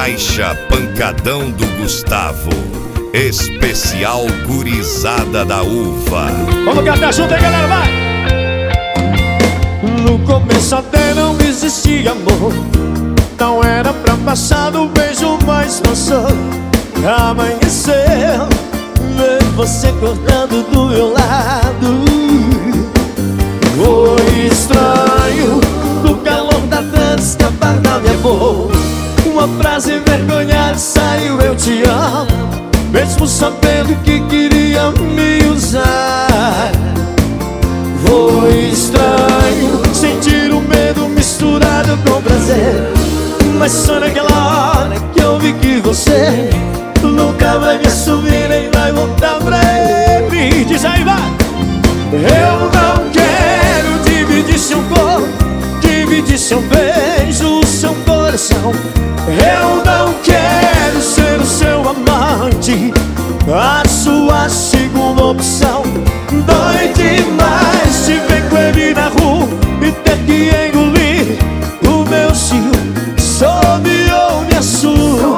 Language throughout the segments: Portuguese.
Caixa Pancadão do Gustavo, especial gurizada da uva. Vamos cantar junto aí, galera, vai! No começo até não existia amor, não era pra passar do beijo, mas passou. Amanheceu, ver você cortando do meu lado. Foi estranho, no calor da dança escapar da minha boca. Uma frase envergonhada saiu, eu te amo, mesmo sabendo que queria me usar. Foi estranho, sentir o medo misturado com prazer, mas só naquela hora que eu vi que você nunca vai me assumir nem vai voltar pra ele. Diz aí, vai! Eu não quero dividir seu corpo, dividir seu beijo, seu coração. Eu não quero ser o seu amante, a sua segunda opção. Dói demais te ver com ele na rua e ter que engolir o meu ciúme. Some ou me assume,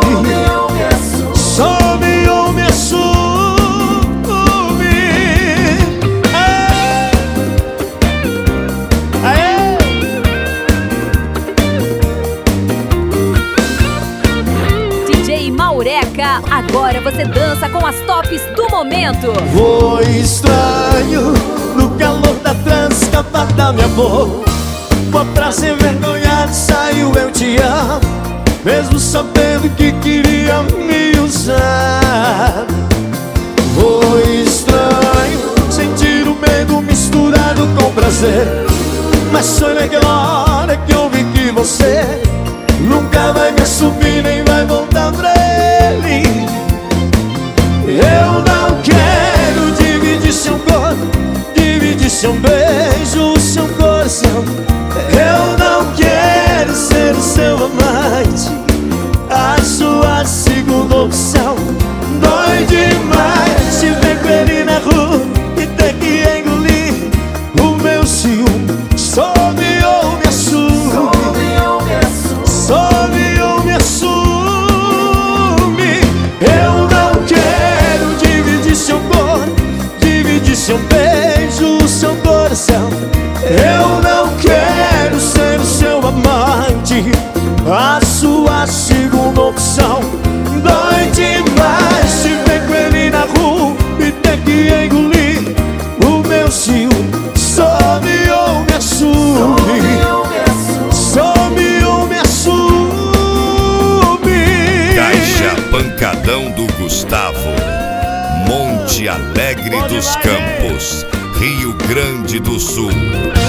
some ou me assume. Aê! DJ Maureca, agora você dança com as tops do momento. Foi estranho, no calor da trança escapar da minha boca. Uma frase envergonhada saiu, eu te amo, mesmo sabendo que queria me usar. Foi estranho, sentir o medo misturado com prazer, mas foi naquela hora que eu vi que você nunca vai me assumir nem vai voltar pra ele. Eu não quero dividir seu corpo, dividir seu beijo, seu coração. Eu não quero ser o seu amante, a sua segunda opção. Dói demais te ver com ele na rua e ter que engolir o meu ciúme. Some ou me assume, some ou me assume. Eu não quero dividir seu corpo, dividir seu beijo, seu coração. Eu não quero ser o seu amante, a sua segunda opção. Dói demais te ver com ele na rua e ter que engolir o meu ciúme. Some ou me assume, some ou me assume. Caixa Pancadão do Gustavo, Monte Alegre dos Campos, Rio Grande do Sul.